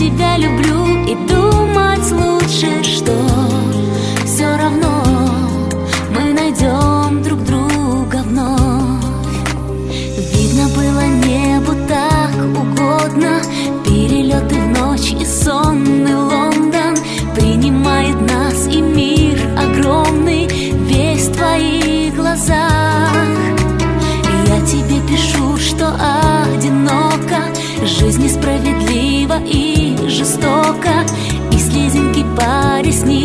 тебя люблю, и думать лучше, что все равно мы найдем друг друга вновь. Видно было небу так угодно, перелеты в ночь и сонный Лондон принимает нас, и мир огромный весь в твоих глазах. И я тебе пишу, что одиноко, жизнь несправедлива и жестока, и слезинки по ресницам